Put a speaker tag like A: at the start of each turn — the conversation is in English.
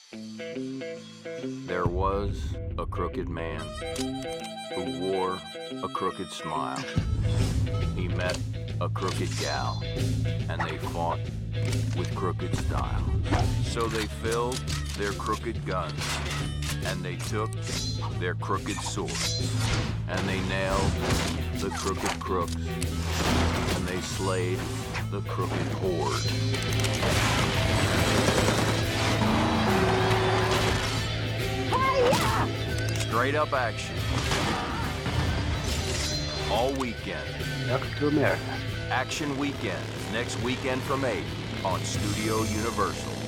A: There was a crooked man who wore a crooked smile. He met a crooked gal, and they fought with crooked style. So they filled their crooked guns, and they took their crooked swords, and they nailed the crooked crooks, and they slayed the crooked horde. Straight up action. All weekend.
B: Welcome to America.
A: Action Weekend, next weekend from 8 on Studio Universal.